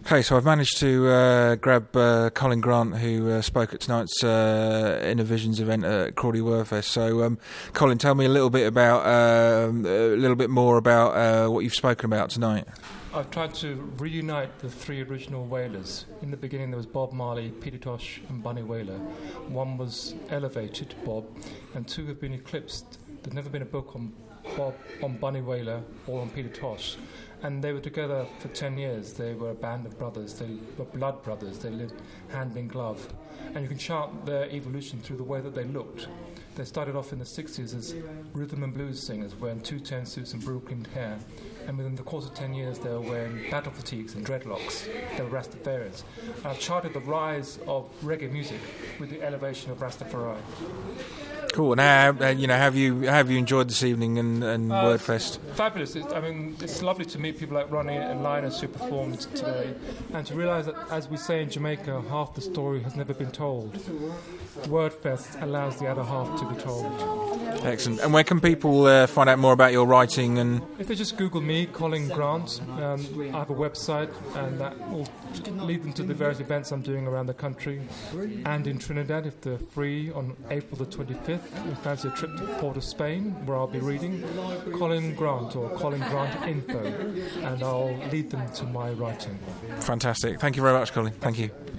Okay, so I've managed to grab Colin Grant, who spoke at tonight's Inner Visions event at Crawley Wordfest. So, Colin, tell me a little bit more about what you've spoken about tonight. I've tried to reunite the three original Wailers. In the beginning there was Bob Marley, Peter Tosh and Bunny Wailer. One was elevated, Bob, and two have been eclipsed. There's never been a book on Bunny Wailer or on Peter Tosh. And they were together for 10 years. They were a band of brothers. They were blood brothers. They lived hand in glove. And you can chart their evolution through the way that they looked. They started off in the 60s as rhythm and blues singers wearing two-tone suits and Brooklyn hair. And within the course of 10 years, they were wearing battle fatigues and dreadlocks. They were Rastafarians. And I've charted the rise of reggae music with the elevation of Rastafari. Cool. Now, have you enjoyed this evening and Wordfest? Fabulous. It's lovely to meet people like Ronnie and Linus who performed today, and to realise that, as we say in Jamaica, half the story has never been told. Wordfest allows the other half to be told. Excellent. And where can people find out more about your writing? And if they just Google me, Colin Grant, I have a website, and that will lead them to the various events I'm doing around the country and in Trinidad if they're free on April the 25th. We fancy a trip to Port of Spain, where I'll be reading Colin Grant or Colin Grant Info, and I'll lead them to my writing. Fantastic. Thank you very much, Colin. Thank you.